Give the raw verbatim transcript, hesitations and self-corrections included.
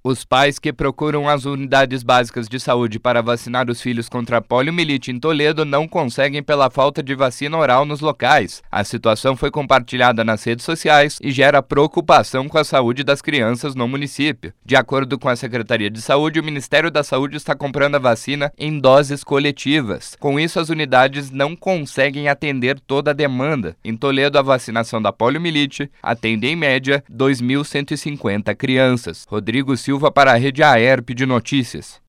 Os pais que procuram as unidades básicas de saúde para vacinar os filhos contra a poliomielite em Toledo não conseguem pela falta de vacina oral nos locais. A situação foi compartilhada nas redes sociais e gera preocupação com a saúde das crianças no município. De acordo com a Secretaria de Saúde, o Ministério da Saúde está comprando a vacina em doses coletivas. Com isso, as unidades não conseguem atender toda a demanda. Em Toledo, a vacinação da poliomielite atende em média dois mil cento e cinquenta crianças. Rodrigo Silva para a Rede Aerp de Notícias.